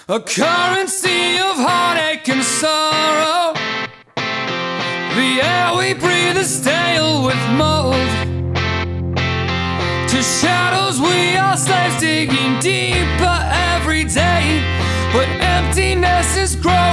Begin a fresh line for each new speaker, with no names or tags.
A currency of heartache and sorrow. The air we breathe is stale with mold. To shadows we are slaves, digging deeper every day. But emptiness is growing.